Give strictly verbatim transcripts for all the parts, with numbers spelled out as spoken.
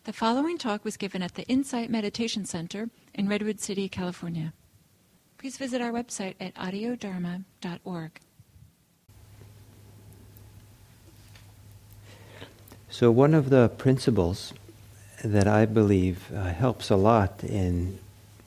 The following talk was given at the Insight Meditation Center in Redwood City, California. Please visit our website at audio dharma dot org. So one of the principles that I believe uh, helps a lot in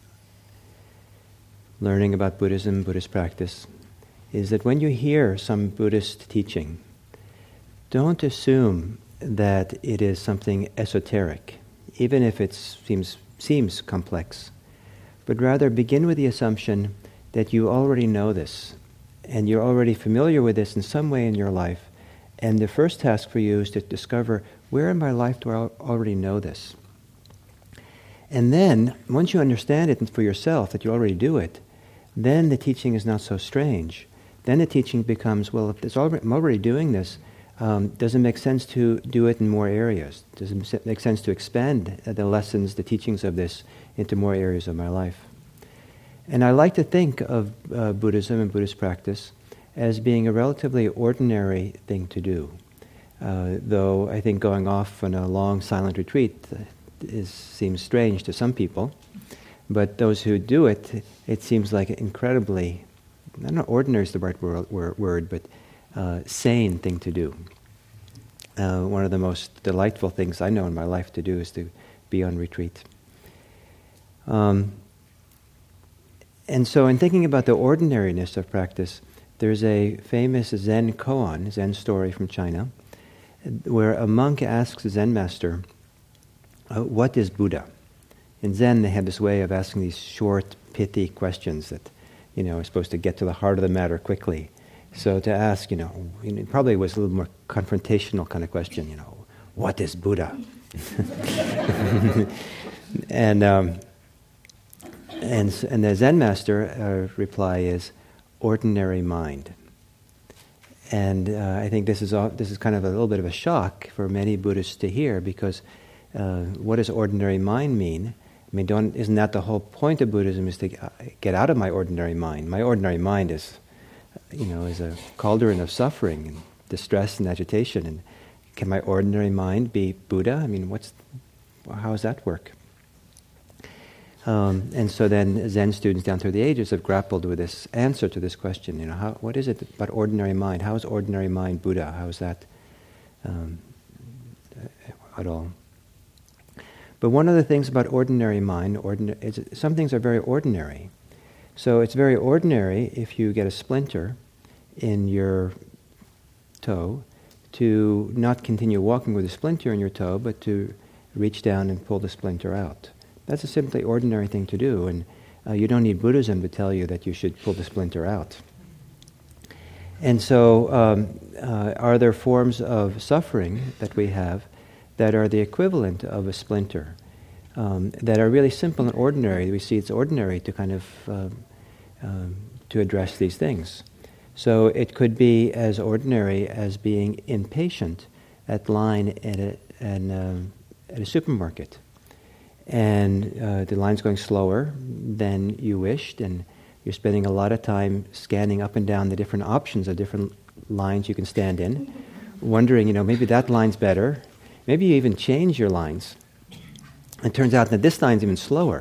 learning about Buddhism, Buddhist practice, is that when you hear some Buddhist teaching, don't assume that it is something esoteric, even if it seems seems complex, but rather begin with the assumption that you already know this, and you're already familiar with this in some way in your life, and the first task for you is to discover, where in my life do I already know this? And then, once you understand it for yourself, that you already do it, then the teaching is not so strange. Then the teaching becomes, well, if it's already, I'm already doing this, Um, does it make sense to do it in more areas? Does it make sense to expand the lessons, the teachings of this into more areas of my life? And I like to think of uh, Buddhism and Buddhist practice as being a relatively ordinary thing to do. Uh, though I think going off on a long silent retreat is, seems strange to some people. But those who do it, it seems like an incredibly, I don't know, ordinary is the right word, word but Uh, sane thing to do. Uh, one of the most delightful things I know in my life to do is to be on retreat. Um, and so in thinking about the ordinariness of practice, there's a famous Zen koan, Zen story from China, where a monk asks a Zen master, uh, what is Buddha? In Zen they have this way of asking these short, pithy questions that, you know, are supposed to get to the heart of the matter quickly. So to ask, you know, it probably was a little more confrontational kind of question, you know, what is Buddha? and um, and and the Zen master uh, reply is ordinary mind. And uh, I think this is all, this is kind of a little bit of a shock for many Buddhists to hear, because uh, what does ordinary mind mean? I mean, don't, isn't that the whole point of Buddhism, is to get out of my ordinary mind? My ordinary mind is, you know, is a cauldron of suffering and distress and agitation. And can my ordinary mind be Buddha? I mean, what's, how does that work? Um, and so then Zen students down through the ages have grappled with this answer to this question. You know, how, what is it about ordinary mind? How is ordinary mind Buddha? How is that um, at all? But one of the things about ordinary mind, ordinary, is some things are very ordinary. So it's very ordinary if you get a splinter in your toe to not continue walking with a splinter in your toe, but to reach down and pull the splinter out. That's a simply ordinary thing to do, and uh, you don't need Buddhism to tell you that you should pull the splinter out. And so um, uh, are there forms of suffering that we have that are the equivalent of a splinter, um, that are really simple and ordinary? We see it's ordinary to kind of uh, um, to address these things. So it could be as ordinary as being impatient at line at a, an, um, at a supermarket. And uh, the line's going slower than you wished, and you're spending a lot of time scanning up and down the different options of different lines you can stand in, wondering, you know, maybe that line's better. Maybe you even change your lines. It turns out that this line's even slower.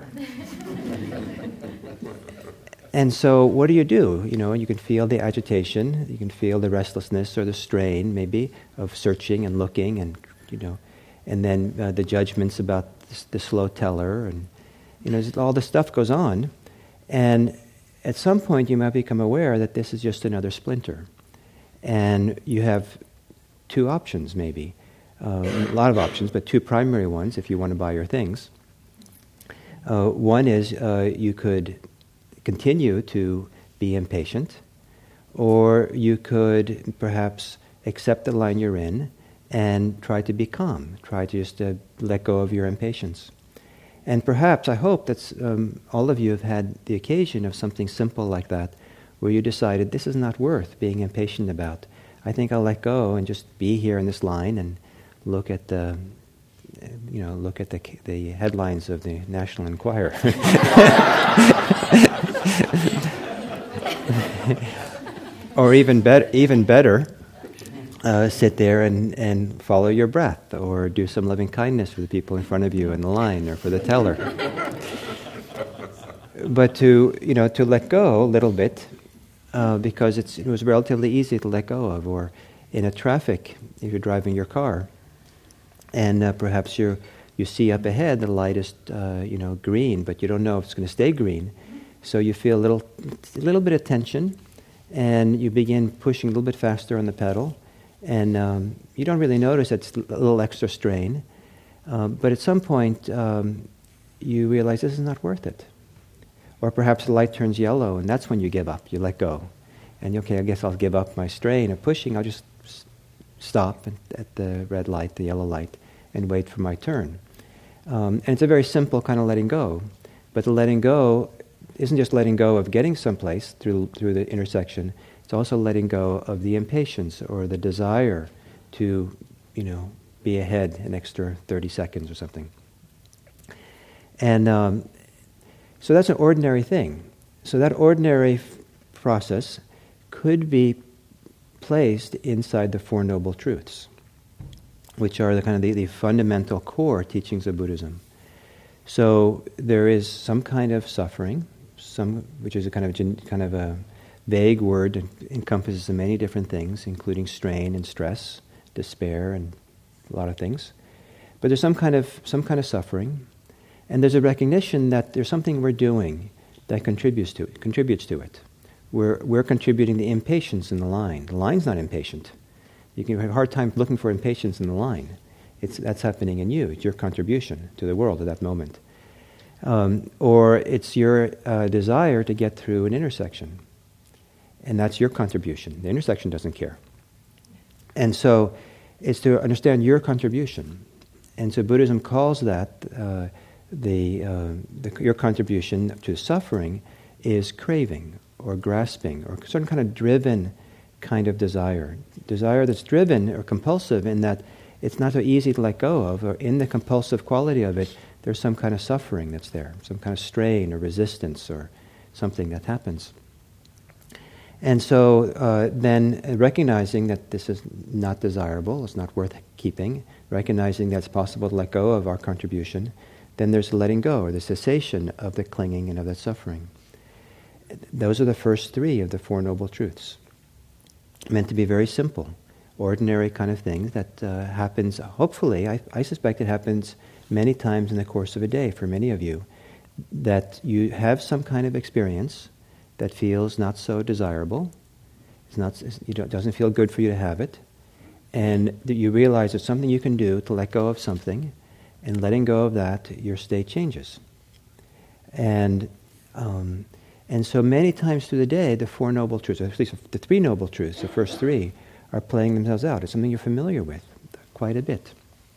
And so what do you do? You know, you can feel the agitation, you can feel the restlessness or the strain, maybe, of searching and looking, and, you know, and then uh, the judgments about the, the slow teller, and, you know, all this stuff goes on. And at some point you might become aware that this is just another splinter. And you have two options, maybe. Uh, a lot of options, but two primary ones if you want to buy your things. Uh, one is uh, you could continue to be impatient, or you could perhaps accept the line you're in and try to be calm, try to just uh, let go of your impatience. And perhaps, I hope that um, all of you have had the occasion of something simple like that, where you decided, this is not worth being impatient about. I think I'll let go and just be here in this line and look at the, you know, look at the the headlines of the National Enquirer. Or even better, even better, uh, sit there and, and follow your breath, or do some loving kindness for the people in front of you in the line, or for the teller. But to, you know, to let go a little bit, uh, because it's, it was relatively easy to let go of. Or in a traffic, if you're driving your car, and uh, perhaps you're, you see up ahead the light is, uh, you know, green, but you don't know if it's going to stay green. So you feel a little, a little bit of tension, and you begin pushing a little bit faster on the pedal, and um, you don't really notice it's a little extra strain. Um, but at some point, um, you realize this is not worth it. Or perhaps the light turns yellow, and that's when you give up. You let go. And, okay, I guess I'll give up my strain of pushing. I'll just s- stop at, at the red light, the yellow light, and wait for my turn. Um, and it's a very simple kind of letting go. But the letting go isn't just letting go of getting someplace through through the intersection. It's also letting go of the impatience or the desire to, you know, be ahead an extra thirty seconds or something. And um, so that's an ordinary thing. So that ordinary f- process could be placed inside the Four Noble Truths, which are the kind of the, the fundamental core teachings of Buddhism. So there is some kind of suffering, some which is a kind of gen, kind of a vague word that encompasses many different things, including strain and stress, despair, and a lot of things. But there's some kind of some kind of suffering, and there's a recognition that there's something we're doing that contributes to it. Contributes to it. We're we're contributing the impatience in the line. The line's not impatient. You can have a hard time looking for impatience in the line. It's that's happening in you. It's your contribution to the world at that moment. Um, or it's your uh, desire to get through an intersection. And that's your contribution. The intersection doesn't care. And so it's to understand your contribution. And so Buddhism calls that uh, the, uh, the your contribution to suffering is craving or grasping or certain kind of driven kind of desire. Desire that's driven or compulsive in that it's not so easy to let go of, or in the compulsive quality of it, there's some kind of suffering that's there, some kind of strain or resistance or something that happens. And so uh, then recognizing that this is not desirable, it's not worth keeping, recognizing that it's possible to let go of our contribution, then there's the letting go or the cessation of the clinging and of that suffering. Those are the first three of the Four Noble Truths. Meant to be very simple, ordinary kind of thing that uh, happens, hopefully, I, I suspect it happens many times in the course of a day for many of you, that you have some kind of experience that feels not so desirable, it's not, you don't, it doesn't feel good for you to have it, and that you realize there's something you can do to let go of something, and letting go of that, your state changes. And um, and so many times through the day, the Four Noble Truths, or at least the Three Noble Truths, the first three, are playing themselves out. It's something you're familiar with quite a bit.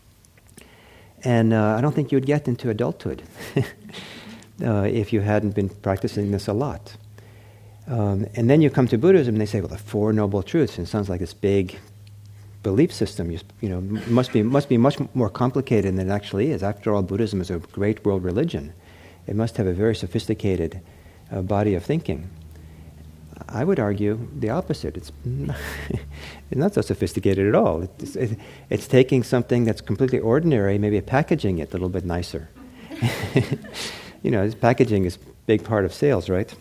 And uh, I don't think you would get into adulthood uh, if you hadn't been practicing this a lot. Um, and then you come to Buddhism and they say, well, the Four Noble Truths, and it sounds like this big belief system, you, you know, must be must be much more complicated than it actually is. After all, Buddhism is a great world religion. It must have a very sophisticated uh, body of thinking. I would argue the opposite. It's not, it's not so sophisticated at all. It's, it, it's taking something that's completely ordinary, maybe packaging it a little bit nicer. You know, this packaging is a big part of sales, right?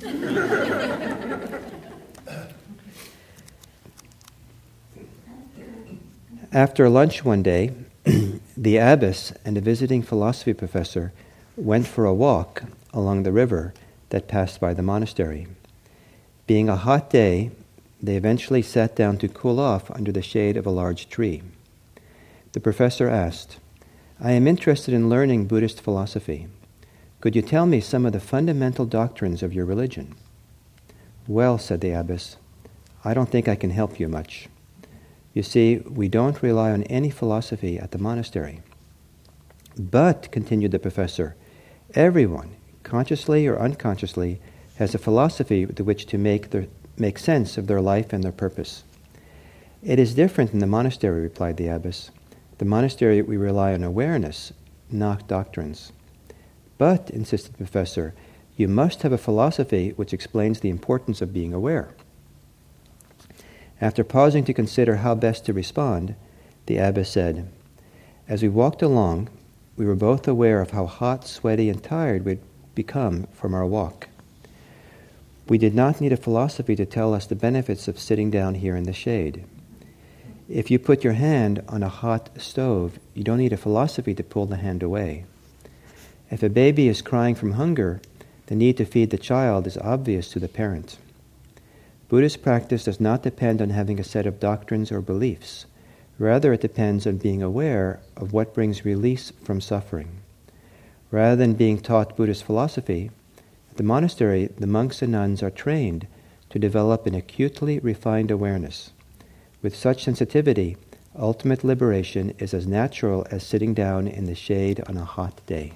After lunch one day, the abbess and a visiting philosophy professor went for a walk along the river that passed by the monastery. Being a hot day, they eventually sat down to cool off under the shade of a large tree. The professor asked, "I am interested in learning Buddhist philosophy. Could you tell me some of the fundamental doctrines of your religion?" "Well," said the abbess, "I don't think I can help you much. You see, we don't rely on any philosophy at the monastery." "But," continued the professor, "everyone, consciously or unconsciously, has a philosophy with which to make their, make sense of their life and their purpose." "It is different in the monastery," replied the abbess. "The monastery, we rely on awareness, not doctrines." "But," insisted the professor, "you must have a philosophy which explains the importance of being aware." After pausing to consider how best to respond, the abbess said, "As we walked along, we were both aware of how hot, sweaty, and tired we'd become from our walk. We did not need a philosophy to tell us the benefits of sitting down here in the shade. If you put your hand on a hot stove, you don't need a philosophy to pull the hand away. If a baby is crying from hunger, the need to feed the child is obvious to the parent. Buddhist practice does not depend on having a set of doctrines or beliefs. Rather, it depends on being aware of what brings release from suffering. Rather than being taught Buddhist philosophy, at the monastery, the monks and nuns are trained to develop an acutely refined awareness. With such sensitivity, ultimate liberation is as natural as sitting down in the shade on a hot day."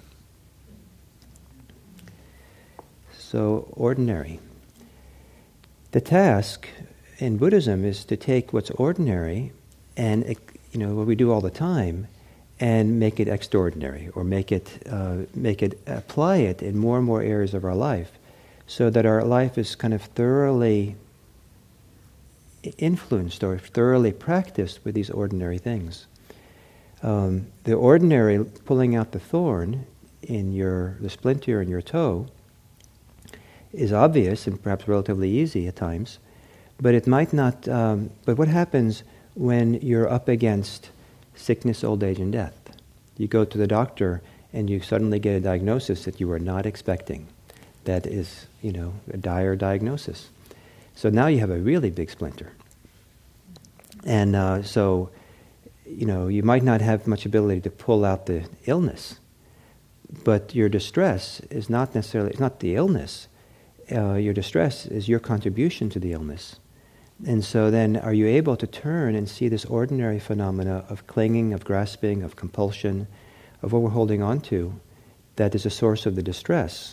So, ordinary. The task in Buddhism is to take what's ordinary and, you know, what we do all the time, and make it extraordinary, or make it, uh, make it, apply it in more and more areas of our life, so that our life is kind of thoroughly influenced or thoroughly practiced with these ordinary things. Um, the ordinary, pulling out the thorn in your, the splinter in your toe, is obvious and perhaps relatively easy at times, but it might not. Um, but what happens when you're up against sickness, old age, and death? You go to the doctor and you suddenly get a diagnosis that you were not expecting. That is, you know, a dire diagnosis. So now you have a really big splinter. And uh, so, you know, you might not have much ability to pull out the illness, but your distress is not necessarily, it's not the illness. Uh, your distress is your contribution to the illness. And so then are you able to turn and see this ordinary phenomena of clinging, of grasping, of compulsion, of what we're holding on to, that is a source of the distress?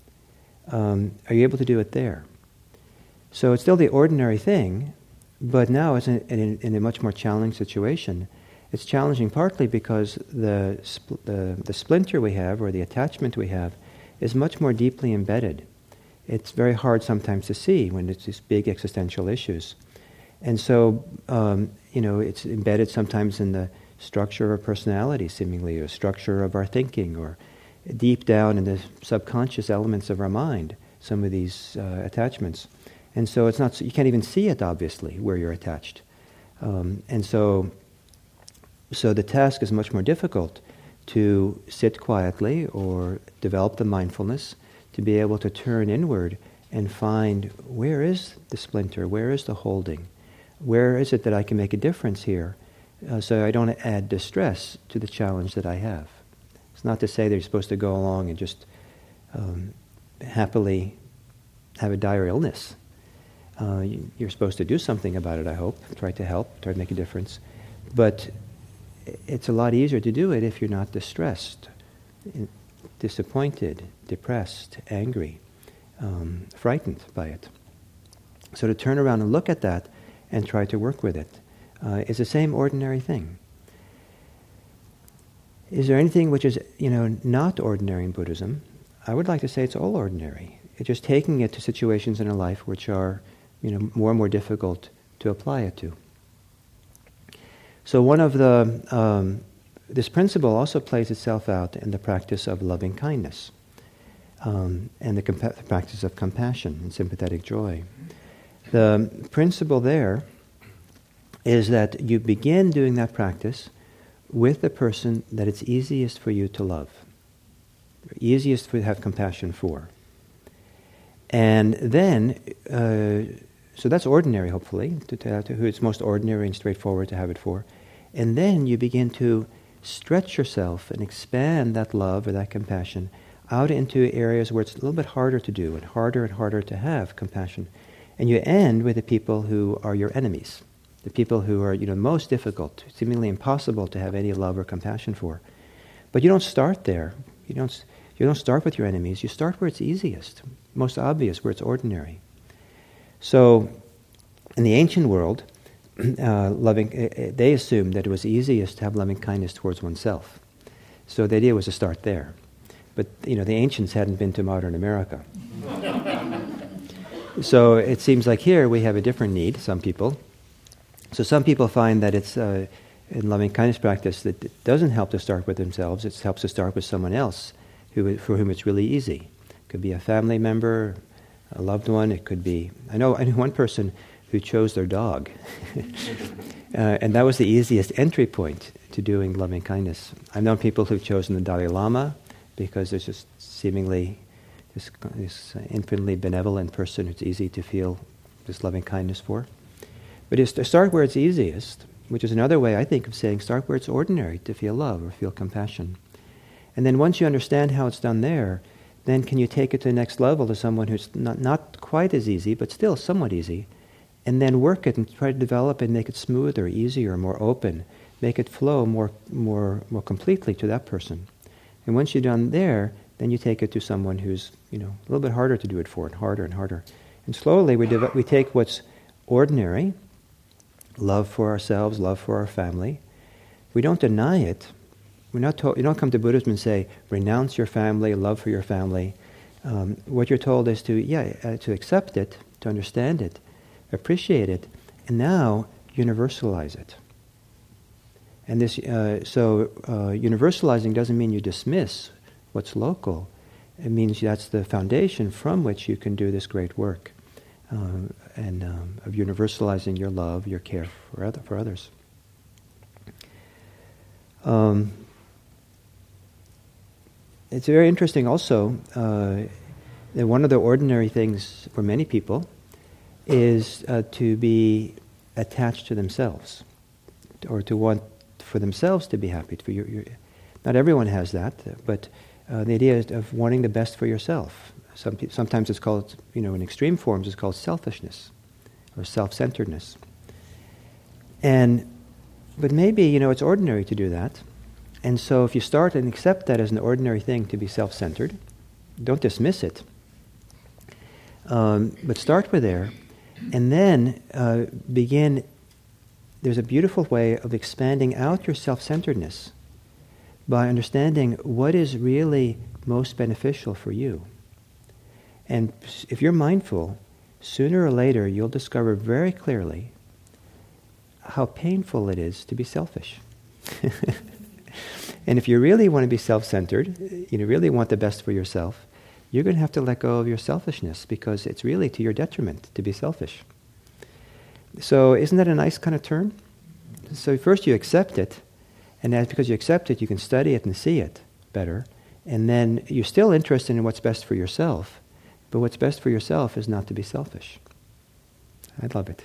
Um, are you able to do it there? So it's still the ordinary thing, but now it's in, in, in a much more challenging situation. It's challenging partly because the, spl- the, the splinter we have, or the attachment we have, is much more deeply embedded. It's very hard sometimes to see when it's these big existential issues. And so, um, you know, it's embedded sometimes in the structure of our personality, seemingly, or structure of our thinking, or deep down in the subconscious elements of our mind, some of these uh, attachments. And so it's not, you can't even see it, obviously, where you're attached. Um, and so, so the task is much more difficult to sit quietly or develop the mindfulness to be able to turn inward and find, where is the splinter, where is the holding, where is it that I can make a difference here, uh, so I don't add distress to the challenge that I have. It's not to say that you're supposed to go along and just um, happily have a dire illness. Uh, you, you're supposed to do something about it, I hope, try to help, try to make a difference. But it's a lot easier to do it if you're not distressed, disappointed, depressed, angry, um, frightened by it. So to turn around and look at that and try to work with it uh, is the same ordinary thing. Is there anything which is, you know, not ordinary in Buddhism? I would like to say it's all ordinary. It's just taking it to situations in our life which are, you know, more and more difficult to apply it to. So one of the um, this principle also plays itself out in the practice of loving kindness um, and the, compa- the practice of compassion and sympathetic joy. The principle there is that you begin doing that practice with the person that it's easiest for you to love, easiest to have compassion for. And then, uh, so that's ordinary, hopefully, to, to, to who it's most ordinary and straightforward to have it for. And then you begin to stretch yourself and expand that love or that compassion out into areas where it's a little bit harder to do and harder and harder to have compassion. And you end with the people who are your enemies, the people who are, you know, most difficult, seemingly impossible to have any love or compassion for. But you don't start there. You don't, you don't start with your enemies. You start where it's easiest, most obvious, where it's ordinary. So in the ancient world, Uh, loving, uh, they assumed that it was easiest to have loving kindness towards oneself. So the idea was to start there. But, you know, the ancients hadn't been to modern America. So it seems like here we have a different need, some people, So some people find that it's uh, in loving kindness practice that it doesn't help to start with themselves. It helps to start with someone else who, for whom it's really easy. It could be a family member, a loved one. It could be, I know, I know one person who chose their dog. uh, and that was the easiest entry point to doing loving kindness. I've known people who've chosen the Dalai Lama because there's just seemingly this, this infinitely benevolent person who's easy to feel this loving kindness for. But it's to start where it's easiest, which is another way, I think, of saying start where it's ordinary to feel love or feel compassion. And then once you understand how it's done there, then can you take it to the next level to someone who's not, not quite as easy, but still somewhat easy, and then work it and try to develop and make it smoother, easier, more open, make it flow more, more, more completely to that person. And once you're done there, then you take it to someone who's, you know, a little bit harder to do it for, and harder and harder. And slowly we dev- we take what's ordinary, love for ourselves, love for our family. We don't deny it. We're not told, you don't come to Buddhism and say, renounce your family, love for your family. Um, what you're told is to, yeah, uh, to accept it, to understand it, appreciate it, and now universalize it. And this, uh, so uh, universalizing doesn't mean you dismiss what's local. It means that's the foundation from which you can do this great work, uh, and um, of universalizing your love, your care for other, for others. Um, it's very interesting also uh, that one of the ordinary things for many people is uh, to be attached to themselves, or to want for themselves to be happy. For your, your, not everyone has that, but uh, the idea is of wanting the best for yourself. Some pe- sometimes it's called, you know, in extreme forms, it's called selfishness or self-centeredness. And but maybe, you know, it's ordinary to do that. And so if you start and accept that as an ordinary thing to be self-centered, don't dismiss it, um, but start with there, and then uh, begin. There's a beautiful way of expanding out your self-centeredness by understanding what is really most beneficial for you. And if you're mindful, sooner or later you'll discover very clearly how painful it is to be selfish. And if you really want to be self-centered, you know, really want the best for yourself, you're going to have to let go of your selfishness, because it's really to your detriment to be selfish. So isn't that a nice kind of turn? So first you accept it, and that's because you accept it, you can study it and see it better, and then you're still interested in what's best for yourself, but what's best for yourself is not to be selfish. I love it.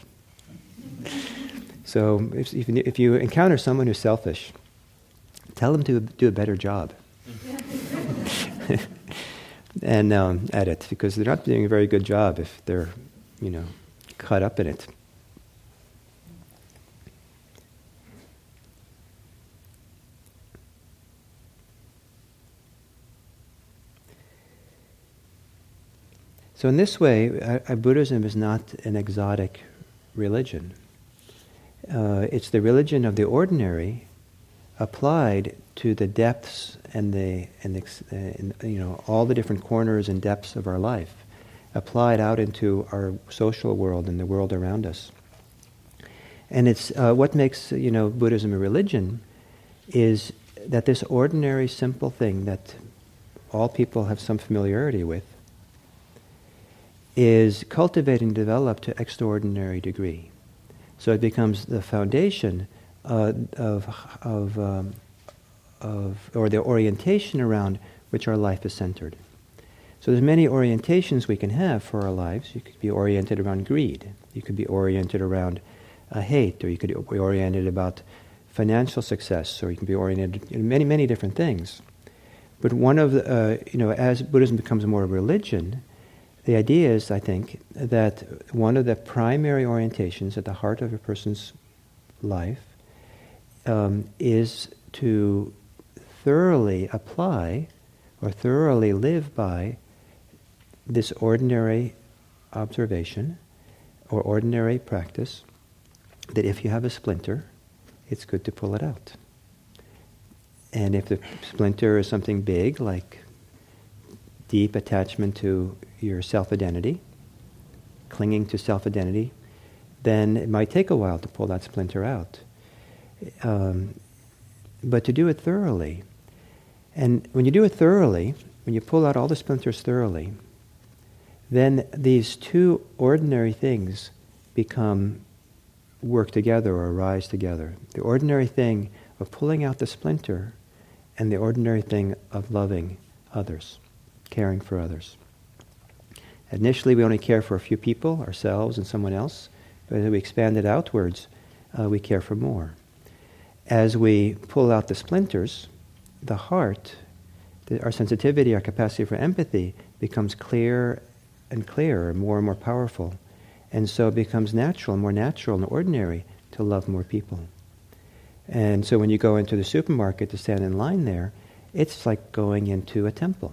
So if, if, if you encounter someone who's selfish, tell them to do a better job. and um, at it, because they're not doing a very good job if they're, you know, caught up in it. So in this way, uh, Buddhism is not an exotic religion. Uh, it's the religion of the ordinary applied to the depths and the and, the, uh, and you know all the different corners and depths of our life, applied out into our social world and the world around us. And it's uh, what makes you know Buddhism a religion is that this ordinary, simple thing that all people have some familiarity with is cultivated and developed to extraordinary degree. So it becomes the foundation uh, of, of, um, of, or the orientation around which our life is centered. So there's many orientations we can have for our lives. You could be oriented around greed. You could be oriented around uh, hate, or you could be oriented about financial success, or you can be oriented in many, many different things. But one of the, uh, you know, as Buddhism becomes more of a religion, the idea is, I think, that one of the primary orientations at the heart of a person's life um, is to thoroughly apply or thoroughly live by this ordinary observation or ordinary practice, that if you have a splinter, it's good to pull it out. And if the splinter is something big, like deep attachment to your self-identity, clinging to self-identity, then it might take a while to pull that splinter out. Um, but to do it thoroughly. And when you do it thoroughly, when you pull out all the splinters thoroughly, then these two ordinary things become work together or arise together. The ordinary thing of pulling out the splinter and the ordinary thing of loving others, caring for others. Initially, we only care for a few people, ourselves and someone else, but as we expand it outwards, uh, we care for more. As we pull out the splinters, the heart, the, our sensitivity, our capacity for empathy becomes clearer and clearer, more and more powerful. And so it becomes natural, more natural and ordinary to love more people. And so when you go into the supermarket to stand in line there, it's like going into a temple.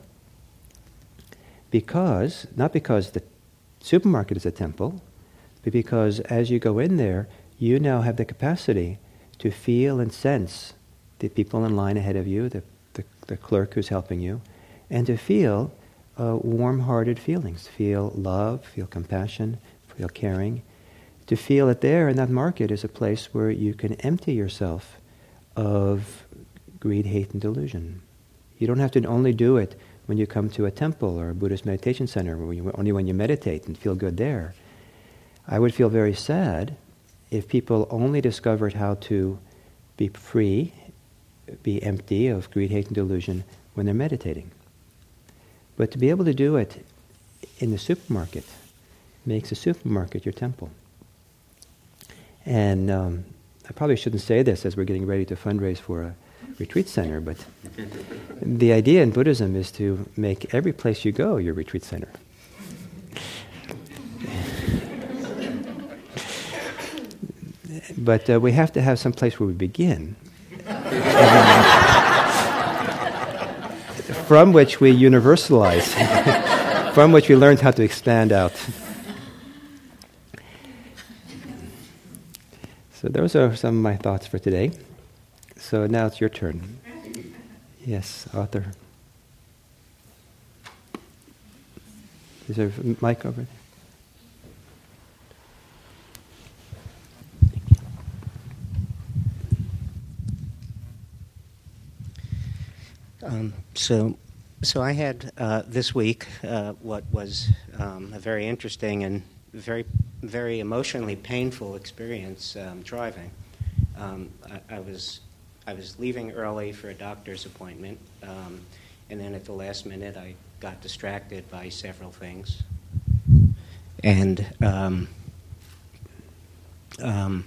Because, not because the supermarket is a temple, but because as you go in there, you now have the capacity to feel and sense the people in line ahead of you, the, the, the clerk who's helping you, and to feel uh, warm-hearted feelings, feel love, feel compassion, feel caring, to feel that there in that market is a place where you can empty yourself of greed, hate, and delusion. You don't have to only do it when you come to a temple or a Buddhist meditation center, where you, only when you meditate and feel good there. I would feel very sad if people only discovered how to be free, be empty of greed, hate, and delusion when they're meditating. But to be able to do it in the supermarket makes the supermarket your temple. And um, I probably shouldn't say this as we're getting ready to fundraise for a retreat center, but the idea in Buddhism is to make every place you go your retreat center. But uh, we have to have some place where we begin, from which we universalize, from which we learn how to expand out. So those are some of my thoughts for today. So now it's your turn. Yes, Arthur. Is there a mic over there? Um, so, so I had uh, this week uh, what was um, a very interesting and very, very emotionally painful experience um, driving. Um, I, I was, I was leaving early for a doctor's appointment, um, and then at the last minute I got distracted by several things, and um, um,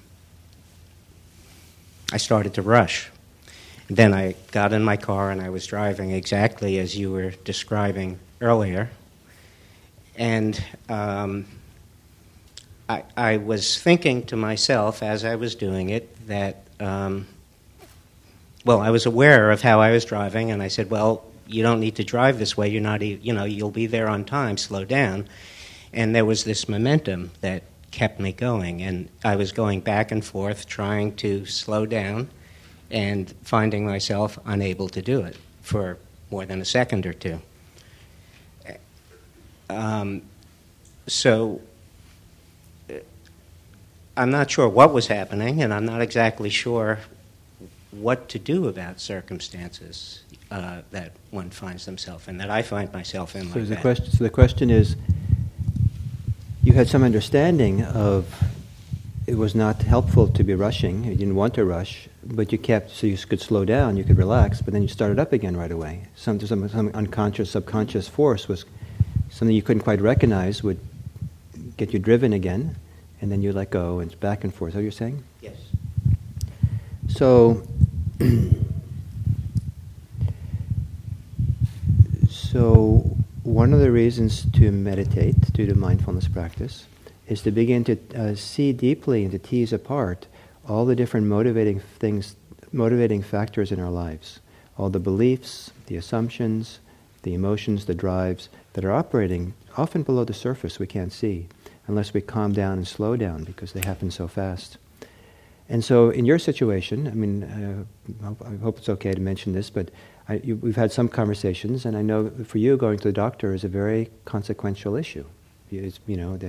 I started to rush. Then I got in my car and I was driving exactly as you were describing earlier. And um, I, I was thinking to myself as I was doing it that, um, well, I was aware of how I was driving, and I said, well, you don't need to drive this way. You're not, you know, you'll be there on time. Slow down. And there was this momentum that kept me going, and I was going back and forth trying to slow down and finding myself unable to do it for more than a second or two. Um, so I'm not sure what was happening, and I'm not exactly sure what to do about circumstances uh, that one finds themselves in, that I find myself in so like the that. Question, so the question is, you had some understanding of it was not helpful to be rushing. You didn't want to rush, but you kept, so you could slow down, you could relax, but then you started up again right away. Some, some, some unconscious, subconscious force was something you couldn't quite recognize would get you driven again, and then you let go, and it's back and forth. Is that what you're saying? Yes. So, so one of the reasons to meditate, to do mindfulness practice, is to begin to uh, see deeply and to tease apart all the different motivating things, motivating factors in our lives, all the beliefs, the assumptions, the emotions, the drives that are operating often below the surface we can't see unless we calm down and slow down because they happen so fast. And so in your situation, I mean, uh, I hope it's okay to mention this, but I, you, we've had some conversations, and I know for you going to the doctor is a very consequential issue. It's, you know, the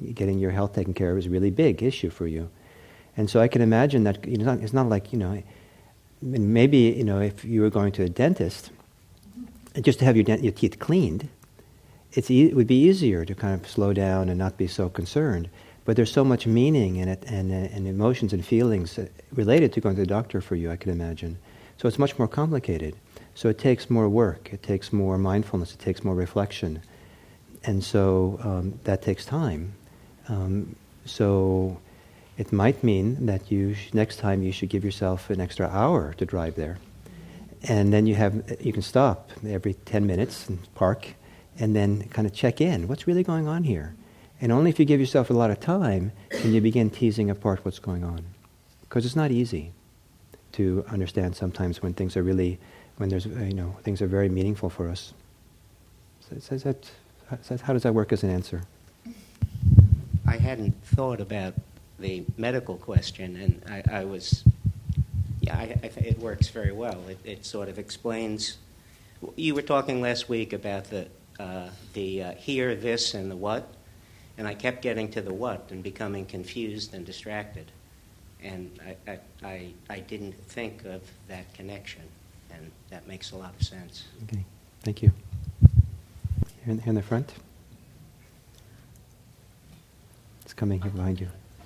getting your health taken care of is a really big issue for you. And so I can imagine that, you know, it's not like, you know, maybe, you know, if you were going to a dentist, just to have your, dent- your teeth cleaned, it's e- it would be easier to kind of slow down and not be so concerned. But there's so much meaning in it, and, uh, and emotions and feelings related to going to the doctor for you, I can imagine. So it's much more complicated. So it takes more work, it takes more mindfulness, it takes more reflection. And so um, that takes time. Um, so it might mean that you sh- next time you should give yourself an extra hour to drive there. And then you have you can stop every ten minutes and park, and then kind of check in. What's really going on here? And only if you give yourself a lot of time can you begin teasing apart what's going on. Because it's not easy to understand sometimes when things are really, when there's, you know, things are very meaningful for us. So, so that, how does that work as an answer? I hadn't thought about the medical question, and I, I was, yeah, I, I th- it works very well. It, it sort of explains. You were talking last week about the uh, the uh, here, this, and the what, and I kept getting to the what and becoming confused and distracted, and I I, I, I didn't think of that connection, and that makes a lot of sense. Okay, thank you. Here in, here in the front. It's coming here behind you.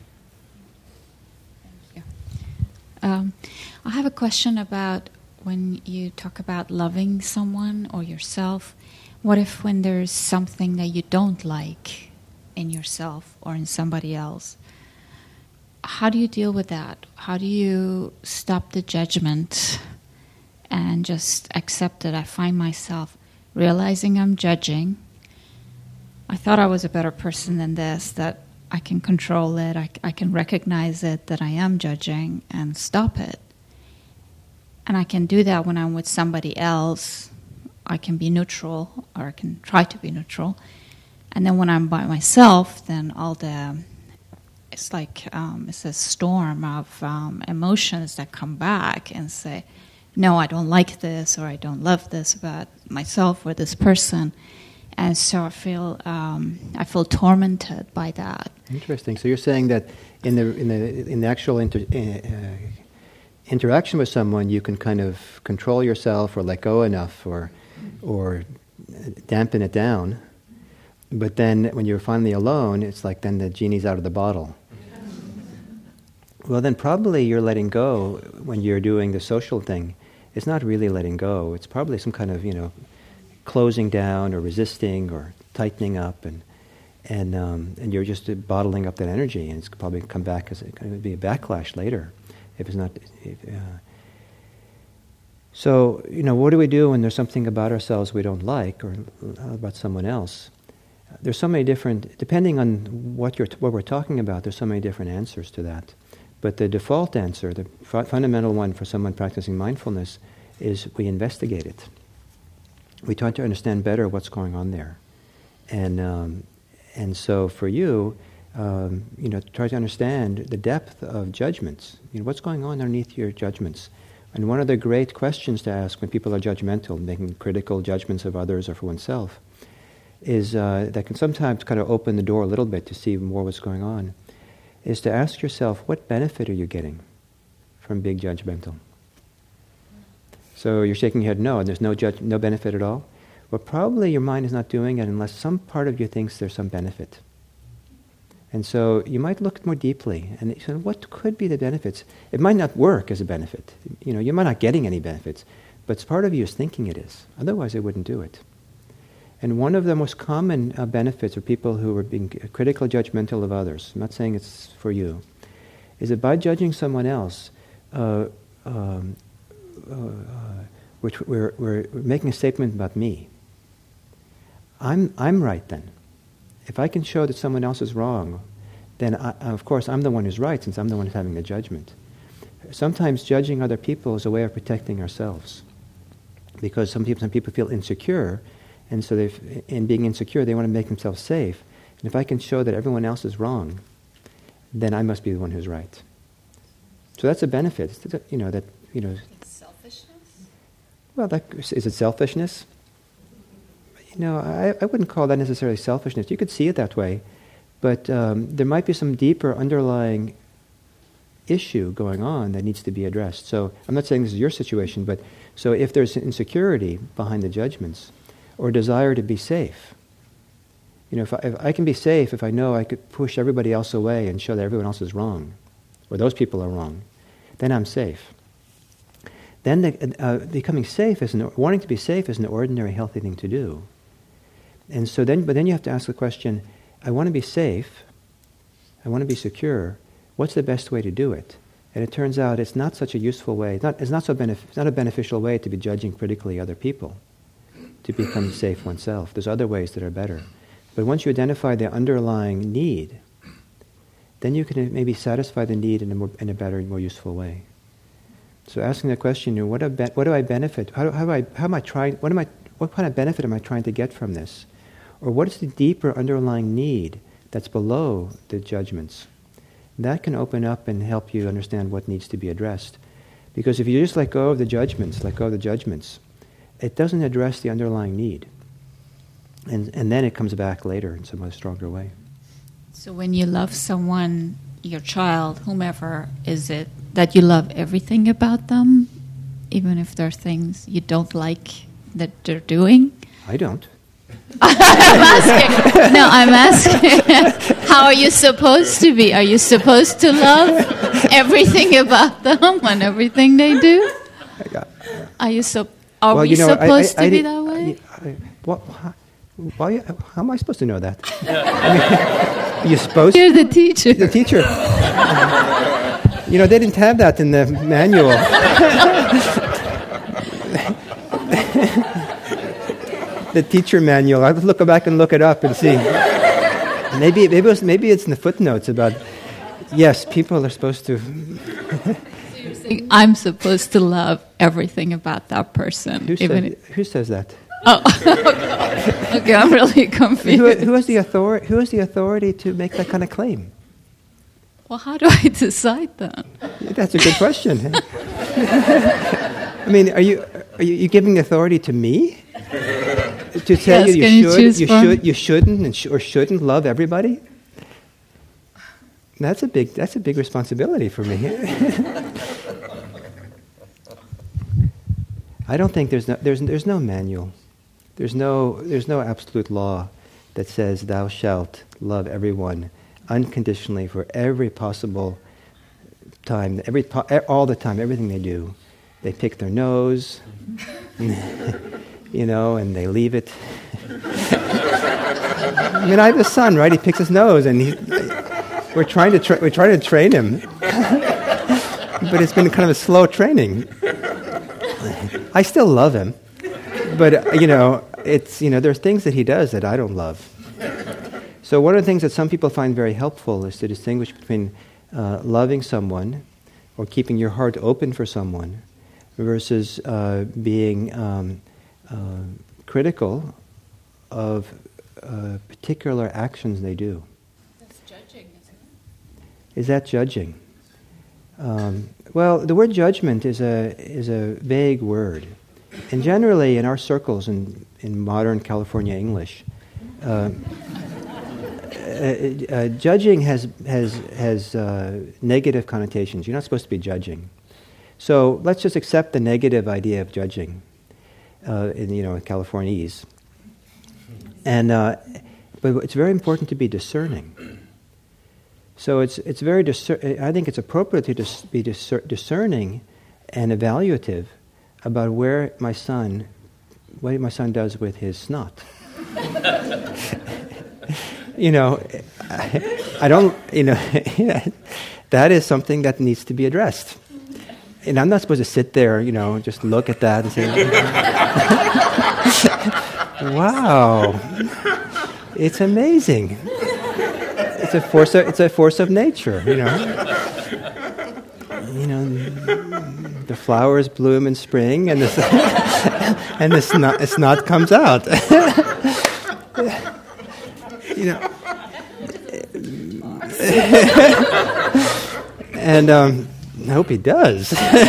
Um, I have a question about when you talk about loving someone or yourself. What if when there's something that you don't like in yourself or in somebody else? How do you deal with that? How do you stop the judgment and just accept it? I find myself realizing I'm judging. I thought I was a better person than this, that I can control it, I, I can recognize it, that I am judging, and stop it. And I can do that when I'm with somebody else. I can be neutral, or I can try to be neutral. And then when I'm by myself, then all the, it's like, um, it's a storm of um, emotions that come back and say, no, I don't like this, or I don't love this about myself or this person. And so I feel um, I feel tormented by that. Interesting. So you're saying that in the in the in the actual inter, uh, interaction with someone, you can kind of control yourself or let go enough, or or dampen it down. But then when you're finally alone, it's like then the genie's out of the bottle. Well, then probably you're letting go when you're doing the social thing. It's not really letting go. It's probably some kind of, you know, closing down or resisting or tightening up, and and um, and you're just bottling up that energy, and it's probably come back as a, it would be a backlash later if it's not. If, uh, so you know, what do we do when there's something about ourselves we don't like, or about someone else? There's so many different, depending on what you're what we're talking about. There's so many different answers to that. But the default answer, the fu- fundamental one for someone practicing mindfulness, is we investigate it. We try to understand better what's going on there, and um, and so for you, um, you know, try to understand the depth of judgments. You know, what's going on underneath your judgments. And one of the great questions to ask when people are judgmental, making critical judgments of others or for oneself, is uh, that can sometimes kind of open the door a little bit to see more what's going on. Is to ask yourself, what benefit are you getting from being judgmental? So you're shaking your head no, and there's no judge, no benefit at all? Well, probably your mind is not doing it unless some part of you thinks there's some benefit. And so you might look more deeply, and so what could be the benefits? It might not work as a benefit. You know, you're not getting any benefits, but part of you is thinking it is. Otherwise, it wouldn't do it. And one of the most common uh, benefits of people who are being critical, judgmental of others, I'm not saying it's for you, is that by judging someone else, uh, um, Uh, which we're, we're making a statement about me. I'm I'm right then. If I can show that someone else is wrong, then I, of course I'm the one who's right, since I'm the one who's having the judgment. Sometimes judging other people is a way of protecting ourselves, because some people some people feel insecure, and so they in being insecure they want to make themselves safe. And if I can show that everyone else is wrong, then I must be the one who's right. So that's a benefit. You know that you know. Well, that, is it selfishness? You know, I, I wouldn't call that necessarily selfishness. You could see it that way, But um, there might be some deeper underlying issue going on that needs to be addressed. So I'm not saying this is your situation, but so if there's insecurity behind the judgments, or desire to be safe, you know, if I, if I can be safe if I know I could push everybody else away and show that everyone else is wrong, or those people are wrong, then I'm safe. Then the, uh, becoming safe is an, wanting to be safe is an ordinary healthy thing to do. And so then, but then you have to ask the question: I want to be safe, I want to be secure. What's the best way to do it? And it turns out it's not such a useful way. It's not, it's not so benef- it's not a beneficial way to be judging critically other people to become safe oneself. There's other ways that are better. But once you identify the underlying need, then you can maybe satisfy the need in a more, in a better, more useful way. So asking the question, you know, what, do be- what do I benefit? How, do, how, do I, how am I trying? What am I? What kind of benefit am I trying to get from this? Or what is the deeper underlying need that's below the judgments? That can open up and help you understand what needs to be addressed. Because if you just let go of the judgments, let go of the judgments, it doesn't address the underlying need. And and then it comes back later in some other stronger way. So when you love someone, your child, whomever, is it that you love everything about them, even if there are things you don't like that they're doing? I don't. I'm asking. No, I'm asking. How are you supposed to be? Are you supposed to love everything about them and everything they do? Are you so? Are well, we you know, supposed I, I, I to be did, that way? I, I, what, how, why, how am I supposed to know that? I mean, you're supposed. You're the teacher. The teacher. You know, they didn't have that in the manual. The teacher manual. I have to look back and look it up and see. Maybe maybe it was, maybe it's in the footnotes about. Yes, people are supposed to. So you're saying I'm supposed to love everything about that person. Who, even said, if, who says that? Oh, okay. I'm really confused. Who, who has the authority? Who has the authority to make that kind of claim? Well, how do I decide that? That's a good question. I mean, are you are you, you giving authority to me to tell Yes, you can you you should choose you from? should you shouldn't and sh- or shouldn't love everybody? That's a big that's a big responsibility for me. I don't think there's no there's there's no manual. There's no there's no absolute law that says thou shalt love everyone unconditionally for every possible time, every po- all the time, everything they do. They pick their nose, you know, and they leave it. I mean, I have a son, right? He picks his nose, and he, we're trying to tra- we're trying to train him, but it's been kind of a slow training. I still love him, but uh, you know, it's you know, there's things that he does that I don't love. So one of the things that some people find very helpful is to distinguish between uh, loving someone or keeping your heart open for someone versus uh, being um, uh, critical of uh, particular actions they do. That's judging, isn't it? Is that judging? Um, well, the word judgment is a is a vague word, and generally in our circles in in modern California English. Uh, Uh, uh, judging has has has uh, negative connotations. You're not supposed to be judging. So let's just accept the negative idea of judging, uh, in you know Californiese. And uh, but it's very important to be discerning. So it's it's very discer- I think it's appropriate to dis- be discer- discerning and evaluative about where my son, what my son does with his snot. You know, I, I don't, you know, that is something that needs to be addressed. And I'm not supposed to sit there, you know, just look at that and say, wow, it's amazing. It's a force of, it's a force of nature, you know. You know, the flowers bloom in spring and the, and the snot, the snot comes out. You know, and um, I hope he does.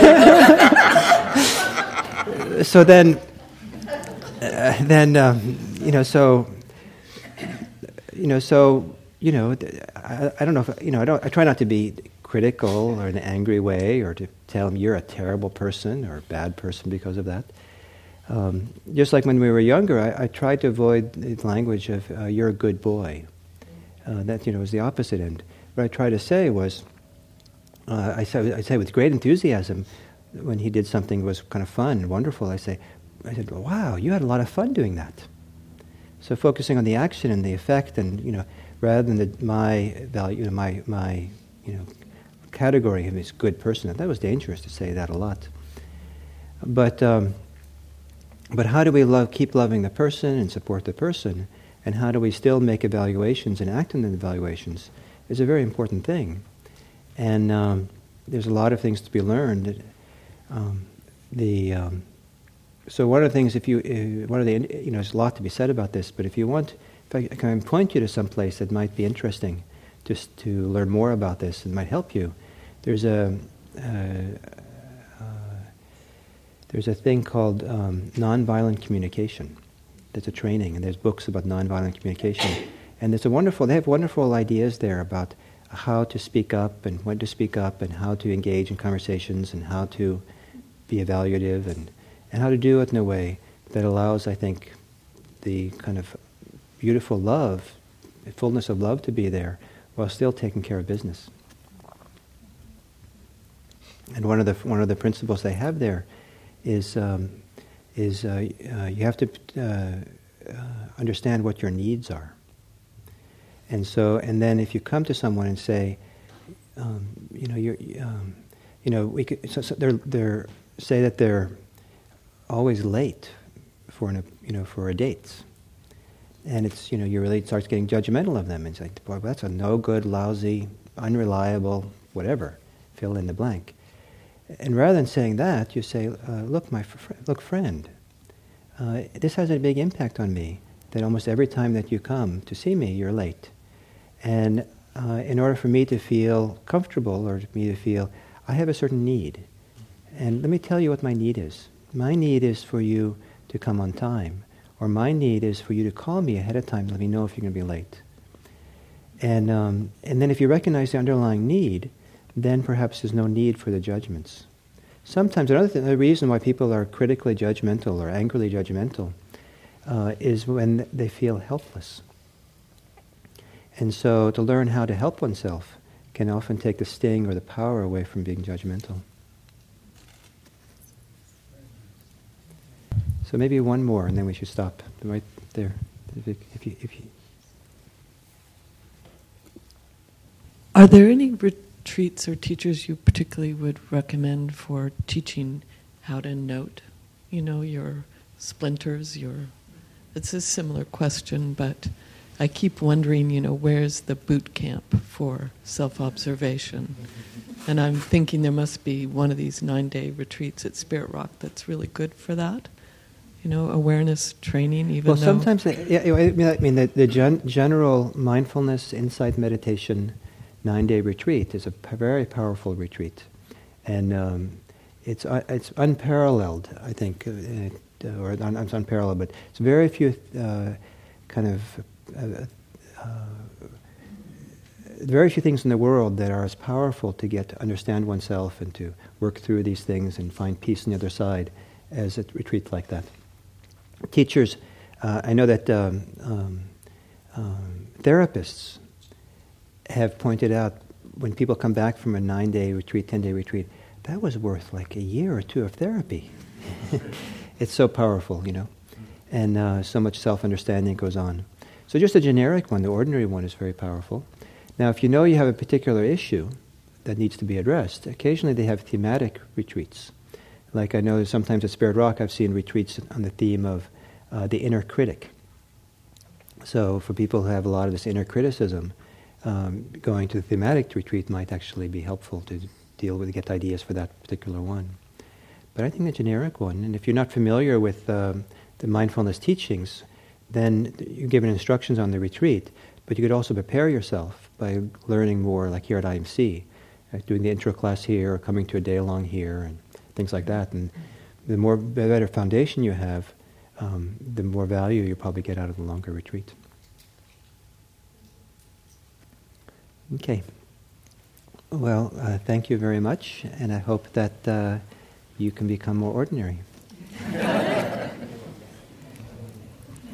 So then, uh, then um, you know, so you know, so you know, I, I don't know if, you know, I don't, I try not to be critical or in an angry way or to tell them you're a terrible person or a bad person because of that. Um, just like when we were younger, I, I tried to avoid the language of uh, you're a good boy. Uh, that, you know, was the opposite end. What I tried to say was, uh, I say, I say with great enthusiasm, when he did something that was kind of fun and wonderful, I say, I said, wow, you had a lot of fun doing that. So focusing on the action and the effect, and you know, rather than the, my value, you know, my my you know category of this good person, that was dangerous to say that a lot. But um, but how do we love, keep loving the person and support the person, and how do we still make evaluations and act on the evaluations is a very important thing. And um, there's a lot of things to be learned. Um, the um, So one of the things, if you, uh, one of the, you know, there's a lot to be said about this, but if you want, if I can point you to some place that might be interesting, just to learn more about this and might help you, there's a, uh, uh, there's a thing called um, nonviolent communication. There's a training, and there's books about nonviolent communication, and there's a wonderful, they have wonderful ideas there about how to speak up and when to speak up and how to engage in conversations and how to be evaluative and and how to do it in a way that allows, I think, the kind of beautiful love, the fullness of love to be there, while still taking care of business. And one of the one of the principles they have there is um, is uh, uh, you have to uh, uh, understand what your needs are. And so, and then if you come to someone and say, um, you know, you're, um, you know, we could, so, so they're they're say that they're always late for an, you know, for a date, and it's, you know, you really starts getting judgmental of them and say, boy, that's a no good, lousy, unreliable, whatever, fill in the blank. And rather than saying that, you say, uh, look, my fr- look, friend, uh, this has a big impact on me. That almost every time that you come to see me, you're late, and uh, in order for me to feel comfortable or for me to feel, I have a certain need, and let me tell you what my need is. My need is for you to come on time, or my need is for you to call me ahead of time to let me know if you're going to be late. And um, and then if you recognize the underlying need, then perhaps there's no need for the judgments. Sometimes another th- the reason why people are critically judgmental or angrily judgmental uh, is when they feel helpless. And so to learn how to help oneself can often take the sting or the power away from being judgmental. So maybe one more, and then we should stop right there. If you, if you, if you. Are there any retreats or teachers you particularly would recommend for teaching how to note, you know, your splinters, your... It's a similar question, but I keep wondering, you know, where's the boot camp for self-observation? And I'm thinking there must be one of these nine-day retreats at Spirit Rock that's really good for that. You know, awareness training, even well, though... Well, sometimes, the, yeah, I mean, I mean the, the gen- general mindfulness, insight meditation nine-day retreat is a p- very powerful retreat. And um, it's uh, it's unparalleled, I think, uh, it, uh, or un- it's unparalleled, but it's very few uh, kind of... Uh, uh, very few things in the world that are as powerful to get to understand oneself and to work through these things and find peace on the other side as a retreat like that. Teachers, uh, I know that um, um, um, therapists have pointed out when people come back from a nine-day retreat, ten-day retreat, that was worth like a year or two of therapy. It's so powerful, you know, and uh, so much self-understanding goes on. So just a generic one, the ordinary one, is very powerful. Now, if you know you have a particular issue that needs to be addressed, occasionally they have thematic retreats. Like I know sometimes at Spirit Rock I've seen retreats on the theme of uh, the inner critic. So for people who have a lot of this inner criticism, um, going to the thematic retreat might actually be helpful to deal with, get ideas for that particular one. But I think the generic one, and if you're not familiar with um, the mindfulness teachings, then you're given instructions on the retreat, but you could also prepare yourself by learning more, like here at I M C, uh, doing the intro class here, or coming to a day along here, and things like that. And the more the better foundation you have, um, the more value you probably get out of the longer retreat. Okay. Well, uh, thank you very much, and I hope that uh, you can become more ordinary.